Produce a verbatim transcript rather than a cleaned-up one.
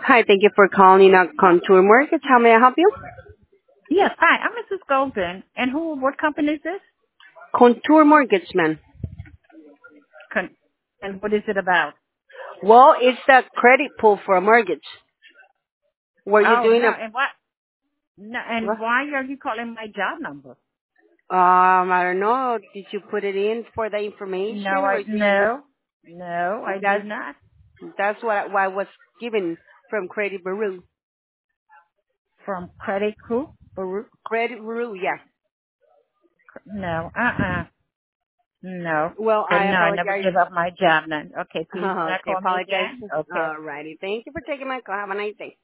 Hi, thank you for calling out Contour Mortgage. How may I help you? Yes, hi, I'm Missus Golden. And who, what company is this? Contour Mortgage, man. Con- and what is it about? Well, it's the credit pull for a mortgage. Were you Oh, doing no, a, and what? No, and why are you calling my job number? um, I don't know, did you put it in for the No, information I, or do you, no, no, I that's, did not. that's what, what I was given from Credit Bureau. From Credit Group? Baruch? Credit Bureau, yeah. No, uh-uh, no. Well, Uh, I No, I never apologize. give up my job then. Okay, please do not Okay, call me apologize. again. Okay. Alrighty. Thank you for taking my call. Have a nice day.